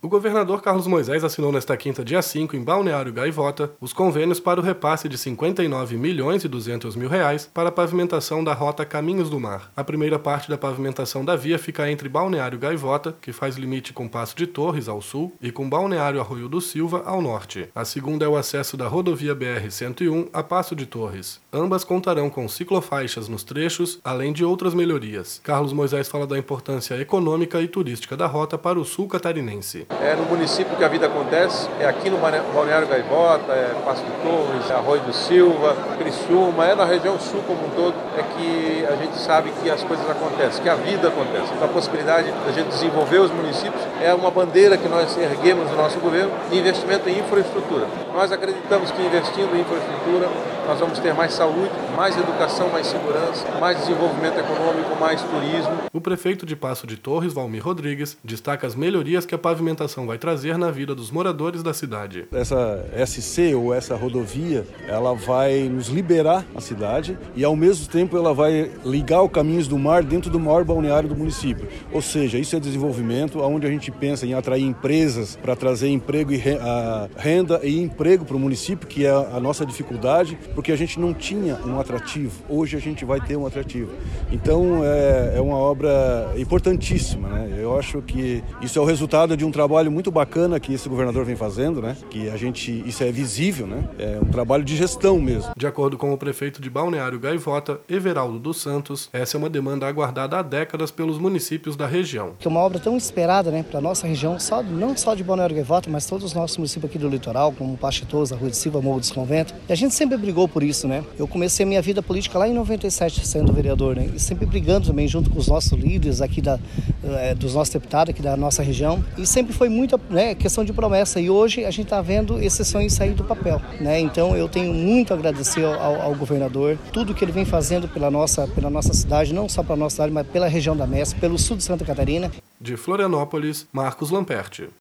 O governador Carlos Moisés assinou nesta quinta, dia 5, em Balneário Gaivota, os convênios para o repasse de R$ 59.200.000 para a pavimentação da rota Caminhos do Mar. A primeira parte da pavimentação da via fica entre Balneário Gaivota, que faz limite com Passo de Torres, ao sul, e com Balneário Arroio do Silva, ao norte. A segunda é o acesso da rodovia BR-101 a Passo de Torres. Ambas contarão com ciclofaixas nos trechos, além de outras melhorias. Carlos Moisés fala da importância econômica e turística da rota para o sul catarinense. É no município que a vida acontece, é aqui no Balneário Gaivota, é Passo de Torres, é Arroio do Silva, Criciúma, é na região sul como um todo, é que a gente sabe que as coisas acontecem, que a vida acontece. Então, a possibilidade da gente desenvolver os municípios é uma bandeira que nós erguemos no nosso governo de investimento em infraestrutura. Nós acreditamos que investindo em infraestrutura nós vamos ter mais saúde, mais educação, mais segurança, mais desenvolvimento econômico, mais turismo. O prefeito de Passo de Torres, Valmir Rodrigues, destaca as melhorias que a pavimentação vai trazer na vida dos moradores da cidade. Essa SC ou essa rodovia, ela vai nos liberar a cidade e ao mesmo tempo ela vai ligar o Caminhos do Mar dentro do maior balneário do município. Ou seja, isso é desenvolvimento onde a gente pensa em atrair empresas para trazer emprego e renda e emprego para o município, que é a nossa dificuldade, porque a gente não tinha um atrativo. Hoje a gente vai ter um atrativo. Então é uma obra importantíssima, né? Eu acho que isso é o resultado de um trabalho muito bacana que esse governador vem fazendo, né? Que isso é visível, né? É um trabalho de gestão mesmo. De acordo com o prefeito de Balneário Gaivota, Everaldo dos Santos, essa é uma demanda aguardada há décadas pelos municípios da região. Que é uma obra tão esperada, né, para a nossa região, não só de Balneário Gaivota, mas todos os nossos municípios aqui do litoral, como Passo de Torres, Arroio do Silva, Morro dos Conventos. E a gente sempre brigou por isso, né? Eu comecei a minha vida política lá em 97, sendo vereador, né? E sempre brigando também junto com os nossos líderes aqui dos nossos deputados aqui da nossa região. E sempre foi muita, né, questão de promessa. E hoje a gente está vendo esse sonho sair do papel, né? Então eu tenho muito a agradecer ao governador, tudo que ele vem fazendo pela nossa cidade, não só pela nossa cidade, mas pela região da Mestre, pelo sul de Santa Catarina. De Florianópolis, Marcos Lamperti.